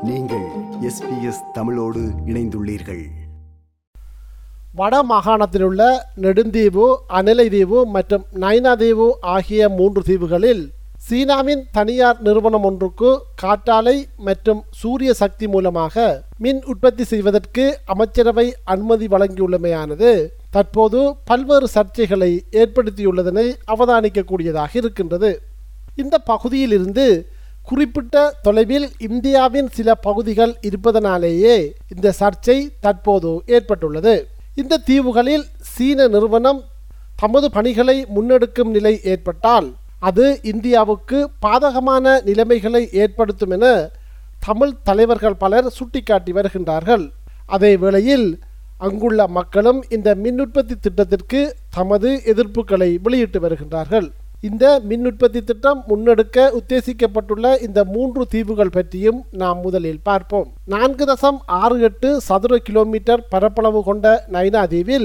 நீங்கள் SBS தமிழோடு இணைந்துள்ளீர்கள். வட மாகாணத்திலுள்ள நெடுந்தீவு, அனலைதீவு மற்றும் நைனாதீவு ஆகிய 3 தீவுகளில் சீனாவின் தனியார் நிறுவனம் ஒன்றுக்கு காற்றாலை மற்றும் சூரிய சக்தி மூலமாக மின் உற்பத்தி செய்வதற்கு அமைச்சரவை அனுமதி வழங்கியுள்ளமையானது தற்போது பல்வேறு சர்ச்சைகளை ஏற்படுத்தியுள்ளதனை அவதானிக்கக்கூடியதாக இருக்கின்றது. இந்த பகுதியிலிருந்து குறிப்பிட்ட தொலைவில் இந்தியாவின் சில பகுதிகள் இருப்பதனாலேயே இந்த சர்ச்சை தற்போது ஏற்பட்டுள்ளது. இந்த தீவுகளில் சீன நிறுவனம் தமது பணிகளை முன்னெடுக்கும் நிலை ஏற்பட்டால் அது இந்தியாவுக்கு பாதகமான நிலைமைகளை ஏற்படுத்தும் என தமிழ் தலைவர்கள் பலர் சுட்டிக்காட்டி வருகின்றார்கள். அதே வேளையில் அங்குள்ள மக்களும் இந்த மின் உற்பத்தி திட்டத்திற்கு தமது எதிர்ப்புகளை வெளியிட்டு வருகின்றார்கள். இந்த மின் உற்பத்தி திட்டம் முன்னெடுக்க உத்தேசிக்கப்பட்டுள்ள இந்த 3 தீவுகள் பற்றியும் நாம் முதலில் பார்ப்போம். 4.68 சதுர கிலோமீட்டர் பரப்பளவு கொண்ட நைனா தீவில்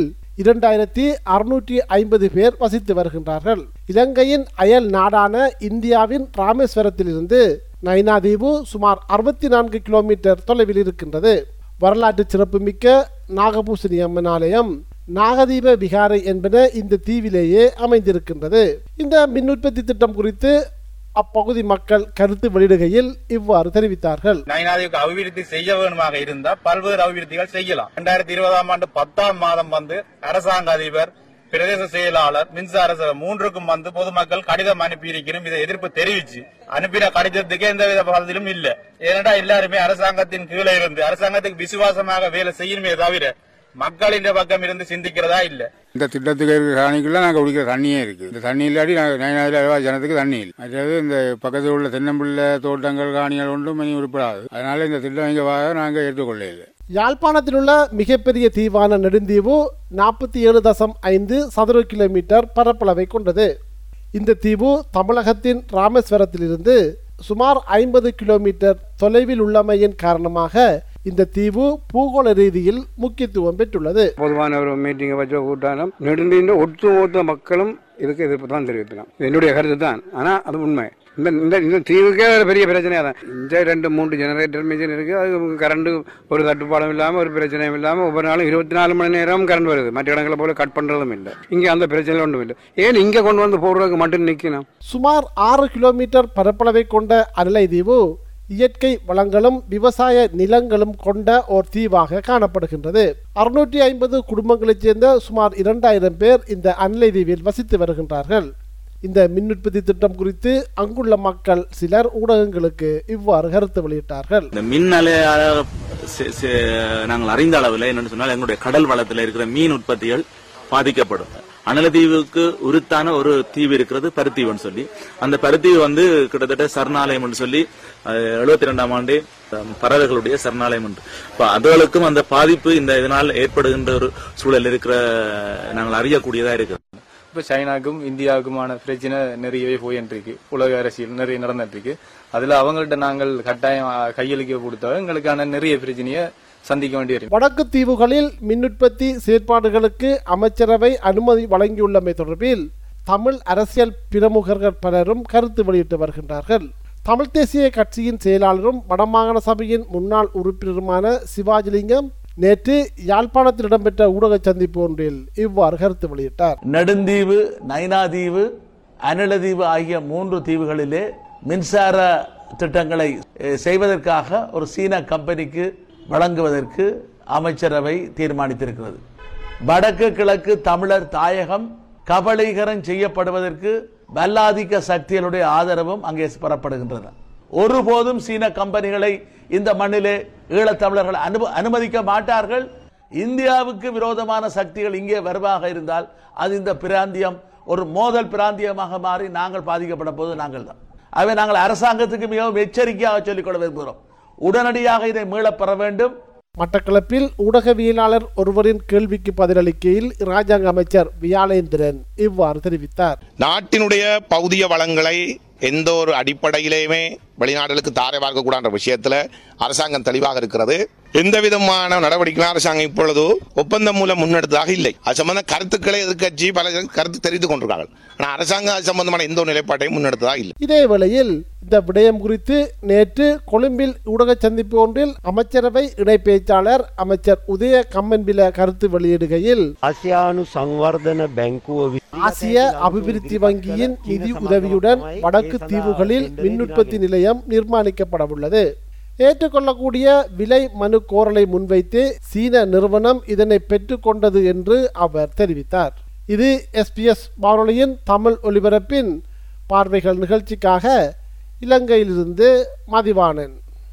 2650 பேர் வசித்து வருகின்றார்கள். இலங்கையின் அயல் நாடான இந்தியாவின் ராமேஸ்வரத்திலிருந்து நைனா தீவு சுமார் 64 கிலோமீட்டர் தொலைவில் இருக்கின்றது. வரலாற்று சிறப்புமிக்க நாகபூசணி அம்மன் ஆலயம், நாகதீப விகாரை என்பன இந்த தீவிலேயே அமைந்திருக்கின்றது. இந்த மின் உற்பத்தி திட்டம் குறித்து அப்பகுதி மக்கள் கருத்து வெளியிடுகையில் இவ்வாறு தெரிவித்தார்கள். நைனாதீவுக்கு அபிவிருத்தி செய்ய வேணுமாக இருந்தால் பல்வேறு அபிவிருத்திகள் செய்யலாம். 2020ஆம் ஆண்டு 10ஆம் மாதம் அரசாங்க அதிபர், பிரதேச செயலாளர், மின்சார 3க்கும் பொதுமக்கள் கடிதம் அனுப்பி இருக்கிறோம். இதை எதிர்ப்பு தெரிவிச்சு அனுப்பின கடிதத்துக்கு எந்தவித பதிலும் இல்ல. ஏனென்றா எல்லாருமே அரசாங்கத்தின் கீழே இருந்து அரசாங்கத்துக்கு விசுவாசமாக வேலை செய்யணுமே தவிர மக்களின் பக்கம் இருந்து சிந்திக்கிறதா இல்ல. இந்த திட்டத்துக்கு காணிக்குள்ள நாங்கள் குடிக்கிற தண்ணியே இருக்கு. இந்த தண்ணி இல்லாட்டி நாங்கள் ஜனத்துக்கு தண்ணி இல்லை. அதாவது இந்த பக்கத்தில் உள்ள தென்னம்பிள்ளை தோட்டங்கள் காணிகள் ஒன்றும் இனி உருப்படாது. அதனால இந்த திட்டம் இங்கே நாங்கள் ஏற்றுக்கொள்ள இல்லை. யாழ்ப்பாணத்தில் உள்ள மிகப்பெரிய தீவான நெடுந்தீவு 47.5 சதுர கிலோமீட்டர் பரப்பளவை கொண்டது. இந்த தீவு தமிழகத்தின் ராமேஸ்வரத்திலிருந்து சுமார் 50 கிலோமீட்டர் தொலைவில் உள்ளமையின் காரணமாக இந்த தீவு பூகோள ரீதியில் முக்கியத்துவம் பெற்றுள்ளது. பொதுவான ஒரு மீட்டிங்கை வச்ச கூட்டாலும் நெடுந்தீண்ட ஒட்டுமொத்த மக்களும் இதுக்கு எதிர்ப்பு தான் தெரிவிக்கலாம். என்னுடைய கருத்து தான். ஆனால் அது உண்மை. இந்த தீவுக்கே பெரிய பிரச்சனையா தான். இந்த 2-3 ஜெனரேட்டர் மிஷின் இருக்கு. அது கரண்ட் ஒரு தட்டுப்பாடும் இல்லாமல் ஒரு பிரச்சனையும் இல்லாமல் ஒவ்வொரு நாளும் 24 மணி நேரம் கரண்ட் வருது. மற்ற இடங்களை போல கட் பண்றதும் இல்லை. இங்கே அந்த பிரச்சனை ஒன்றும் இல்லை. ஏன் இங்கே கொண்டு வந்து போடுறதுக்கு மட்டும் நிற்கணும்? சுமார் 6 கிலோமீட்டர் பரப்பளவை கொண்ட அனலைதீவு இயற்கை வளங்களும் விவசாய நிலங்களும் கொண்ட ஓர் தீவாக காணப்படுகின்றது. 650 குடும்பங்களைச் சேர்ந்த சுமார் 2000 பேர் இந்த அனலைதீவில் வசித்து வருகின்றார்கள். இந்த மின் உற்பத்தி திட்டம் குறித்து அங்குள்ள மக்கள் சிலர் ஊடகங்களுக்கு இவ்வாறு கருத்து வெளியிட்டார்கள். இந்த மின் அலையால நாங்கள் அறிந்த அளவில் என்னன்னு சொன்னால் எங்களுடைய கடல் வளத்தில் இருக்கிற மீன் உற்பத்திகள் பாதிக்கப்படும். அனலதீவுக்கு உருத்தான ஒரு தீவு இருக்கிறது, பருத்தீவுன்னு சொல்லி. அந்த பருத்தீவு கிட்டத்தட்ட சரணாலயம் சொல்லி 72ஆம் ஆண்டு பறவைகளுடைய சரணாலயம் உண்டு. அதுகளுக்கும் அந்த பாதிப்பு இதனால் ஏற்படுகின்ற ஒரு சூழல் இருக்கிற நாங்கள் அறியக்கூடியதா இருக்கிறது. இப்ப சைனாக்கும் இந்தியாவுக்குமான பிரச்சனை நிறையவே போயிட்டு இருக்கு. உலக அரசியல் நிறைய நடந்துட்டு இருக்கு. அதுல அவங்கள்ட்ட நாங்கள் கட்டாயம் கையளிக்க கொடுத்தா எங்களுக்கான நிறைய பிரச்சனையை சந்திக்க வேண்டிய. வடக்கு தீவுகளில் மின் உற்பத்தி செயற்பாடுகளுக்கு அமைச்சரவை அனுமதி வழங்கியுள்ளமை தொடர்பில் தமிழ் அரசியல் பிரமுகர்கள் பலரும் கருத்து வெளியிட்டு வருகின்றார்கள். தமிழ் தேசிய கட்சியின் செயலாளரும் வடமாகாண சபையின் முன்னாள் உறுப்பினருமான சிவாஜிலிங்கம் நேற்று யாழ்ப்பாணத்தில் இடம்பெற்ற ஊடக சந்திப்பு ஒன்றில் இவ்வாறு கருத்து வெளியிட்டார். நெடுந்தீவு, நைனாதீவு, அனலதீவு ஆகிய 3 தீவுகளிலே மின்சார திட்டங்களை செய்வதற்காக ஒரு சீன கம்பெனிக்கு வழங்குவதற்கு அமைச்சரவை தீர்மானித்திருக்கிறது. வடக்கு கிழக்கு தமிழர் தாயகம் கபளீகரம் செய்யப்படுவதற்கு வல்லாதிக்க சக்திகளுடைய ஆதரவும் அங்கே பெறப்படுகின்றன. ஒருபோதும் சீன கம்பெனிகளை இந்த மண்ணிலே ஈழத்தமிழர்கள் அனுமதிக்க மாட்டார்கள். இந்தியாவுக்கு விரோதமான சக்திகள் இங்கே வருவாக இருந்தால் அது இந்த பிராந்தியம் ஒரு மோதல் பிராந்தியமாக மாறி நாங்கள் பாதிக்கப்பட போது நாங்கள் தான். அவை நாங்கள் அரசாங்கத்துக்கு மிகவும் எச்சரிக்கையாக சொல்லிக்கொள்ள விரும்புகிறோம். உடனடியாக இதை மீளப்பெற வேண்டும். மட்டக்களப்பில் ஊடகவியலாளர் ஒருவரின் கேள்விக்கு பதிலளிக்கையில் இராஜாங்க அமைச்சர் வியாழேந்திரன் இவ்வாறு தெரிவித்தார். நாட்டினுடைய பௌதிய வளங்களை எந்த ஒரு அடிப்படையிலேயுமே வெளிநாடுகளுக்கு தாரை பார்க்கக்கூடாத விஷயத்துல அரசாங்கம் தெளிவாக இருக்கிறது. எந்த விதமான நடவடிக்கையும் அரசாங்கம் இப்பொழுது ஒப்பந்தம் மூலம் முன்னெடுத்ததாக இல்லை. அது சம்பந்த கருத்துக்களை எதிர்க்கட்சி பல கருத்து தெரிவித்துக் கொண்டிருக்கிறார்கள். ஆனால் அரசாங்கம் அது சம்பந்தமான எந்த ஒரு நிலைப்பாட்டையும் முன்னெடுத்ததாக இல்லை. இதே வேளையில் இந்த விடயம் குறித்து நேற்று கொழும்பில் ஊடக சந்திப்பு ஒன்றில் அமைச்சரவை இணை பேச்சாளர் அமைச்சர் உதய கம்மன்பில கருத்து வெளியிடுகையில் ஆசிய அபிவிருத்தி வங்கியின் நிதி உதவியுடன் வடக்கு தீவுகளில் மின் உற்பத்தி நிலையம் நிர்மாணிக்கப்படவுள்ளது. ஏற்றுக்கொள்ளக்கூடிய விலை மனு கோரலை முன்வைத்து சீன நிறுவனம் இதனை பெற்றுக்கொண்டது என்று அவர் தெரிவித்தார். இது SBS வானொலியின் தமிழ் ஒலிபரப்பின் பார்வைகள் நிகழ்ச்சிக்காக இலங்கையிலிருந்து மதிவாணன்.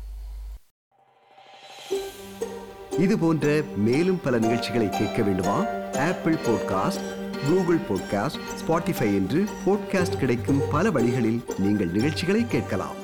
இது போன்ற மேலும் பல நிகழ்ச்சிகளை கேட்க வேண்டுமா? Apple podcast, Google podcast, Spotify என்று பாட்காஸ்ட் கிடைக்கும் பல வழிகளில் நீங்கள் நிகழ்ச்சிகளை கேட்கலாம்.